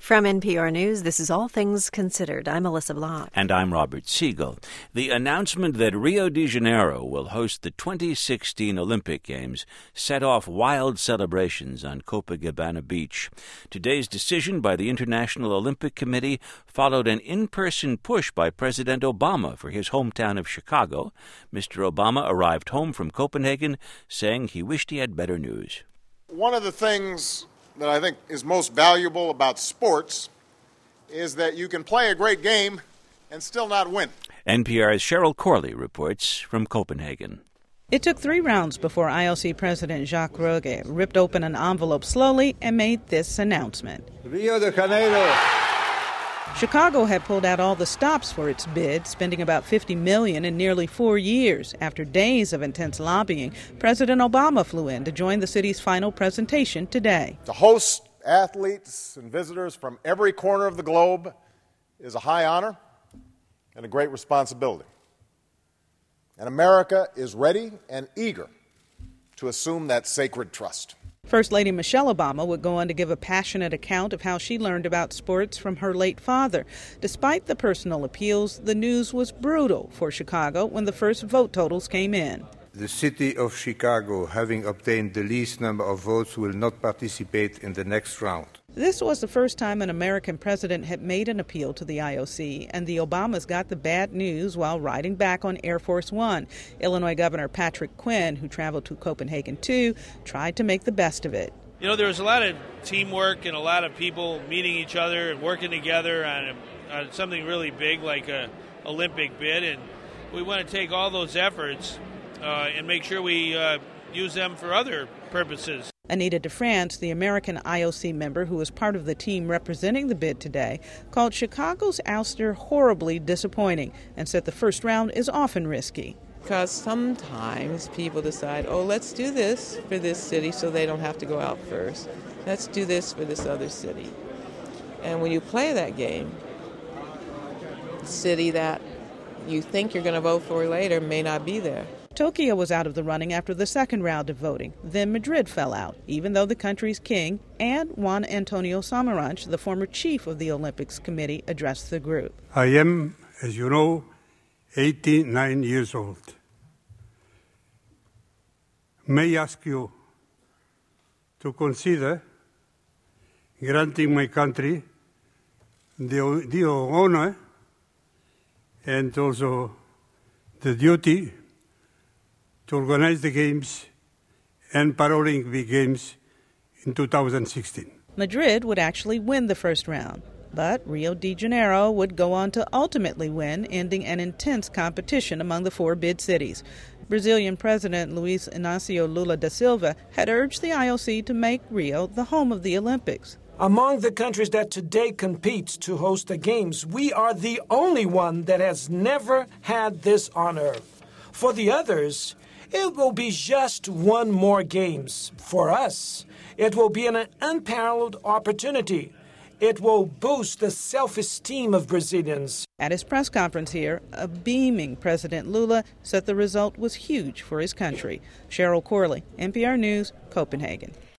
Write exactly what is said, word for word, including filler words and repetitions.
From N P R News, this is All Things Considered. I'm Melissa Block. And I'm Robert Siegel. The announcement that Rio de Janeiro will host the twenty sixteen Olympic Games set off wild celebrations on Copacabana Beach. Today's decision by the International Olympic Committee followed an in-person push by President Obama for his hometown of Chicago. Mister Obama arrived home from Copenhagen saying he wished he had better news. One of the things that I think is most valuable about sports is that you can play a great game and still not win. N P R's Cheryl Corley reports from Copenhagen. It took three rounds before I O C President Jacques Rogge ripped open an envelope slowly and made this announcement. Rio de Janeiro. Chicago had pulled out all the stops for its bid, spending about fifty million dollars in nearly four years. After days of intense lobbying, President Obama flew in to join the city's final presentation today. To host athletes and visitors from every corner of the globe is a high honor and a great responsibility. And America is ready and eager to assume that sacred trust. First Lady Michelle Obama would go on to give a passionate account of how she learned about sports from her late father. Despite the personal appeals, the news was brutal for Chicago when the first vote totals came in. The city of Chicago, having obtained the least number of votes, will not participate in the next round. This was the first time an American president had made an appeal to the I O C, and the Obamas got the bad news while riding back on Air Force One. Illinois Governor Patrick Quinn, who traveled to Copenhagen too, tried to make the best of it. You know, there was a lot of teamwork and a lot of people meeting each other and working together on, a, on something really big like a Olympic bid, and we want to take all those efforts uh, and make sure we uh, use them for other purposes. Anita DeFrance, the American I O C member who was part of the team representing the bid today, called Chicago's ouster horribly disappointing and said the first round is often risky. Because sometimes people decide, oh, let's do this for this city so they don't have to go out first. Let's do this for this other city. And when you play that game, the city that you think you're going to vote for later may not be there. Tokyo was out of the running after the second round of voting. Then Madrid fell out, even though the country's king and Juan Antonio Samaranch, the former chief of the Olympics Committee, addressed the group. I am, as you know, eighty-nine years old. May I ask you to consider granting my country the, the honor and also the duty to organize the Games and Paralympic Games in two thousand sixteen. Madrid would actually win the first round, but Rio de Janeiro would go on to ultimately win, ending an intense competition among the four bid cities. Brazilian President Luiz Inácio Lula da Silva had urged the I O C to make Rio the home of the Olympics. Among the countries that today compete to host the Games, we are the only one that has never had this honor. For the others, it will be just one more Games. For us, it will be an unparalleled opportunity. It will boost the self-esteem of Brazilians. At his press conference here, a beaming President Lula said the result was huge for his country. Cheryl Corley, N P R News, Copenhagen.